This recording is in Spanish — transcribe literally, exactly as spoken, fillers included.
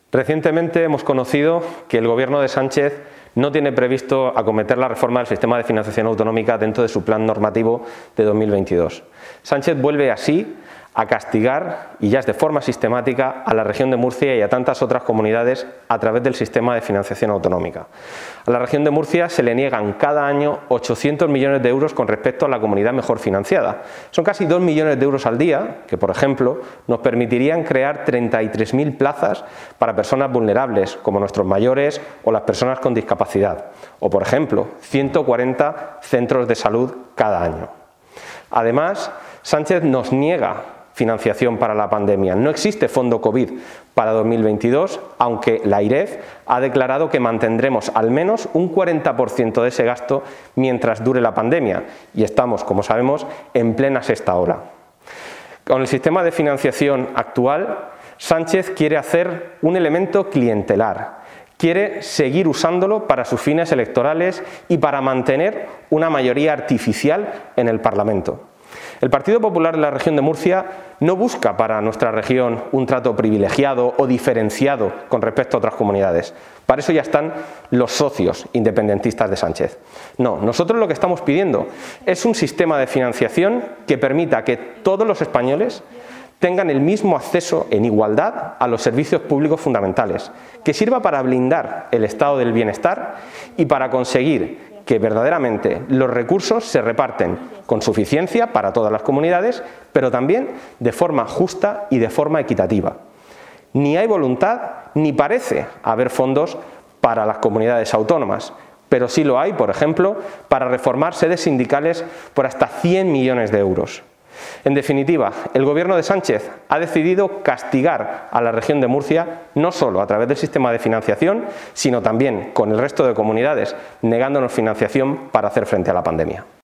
Recientemente hemos conocido que el Gobierno de Sánchez no tiene previsto acometer la reforma del sistema de financiación autonómica dentro de su plan normativo de dos mil veintidós. Sánchez vuelve así a castigar, y ya es de forma sistemática, a la región de Murcia y a tantas otras comunidades a través del sistema de financiación autonómica. A la región de Murcia se le niegan cada año ochocientos millones de euros con respecto a la comunidad mejor financiada. Son casi dos millones de euros al día que, por ejemplo, nos permitirían crear treinta y tres mil plazas para personas vulnerables, como nuestros mayores o las personas con discapacidad, o, por ejemplo, ciento cuarenta centros de salud cada año. Además, Sánchez nos niega financiación para la pandemia. No existe fondo COVID para dos mil veintidós, aunque la AIREF ha declarado que mantendremos al menos un cuarenta por ciento de ese gasto mientras dure la pandemia, y estamos, como sabemos, en plena sexta ola. Con el sistema de financiación actual, Sánchez quiere hacer un elemento clientelar. Quiere seguir usándolo para sus fines electorales y para mantener una mayoría artificial en el Parlamento. El Partido Popular de la región de Murcia no busca para nuestra región un trato privilegiado o diferenciado con respecto a otras comunidades. Para eso ya están los socios independentistas de Sánchez. No, nosotros lo que estamos pidiendo es un sistema de financiación que permita que todos los españoles tengan el mismo acceso en igualdad a los servicios públicos fundamentales, que sirva para blindar el estado del bienestar y para conseguir que verdaderamente los recursos se reparten con suficiencia para todas las comunidades, pero también de forma justa y de forma equitativa. Ni hay voluntad, ni parece haber fondos para las comunidades autónomas, pero sí lo hay, por ejemplo, para reformar sedes sindicales por hasta cien millones de euros. En definitiva, el Gobierno de Sánchez ha decidido castigar a la región de Murcia no solo a través del sistema de financiación, sino también con el resto de comunidades, negándonos financiación para hacer frente a la pandemia.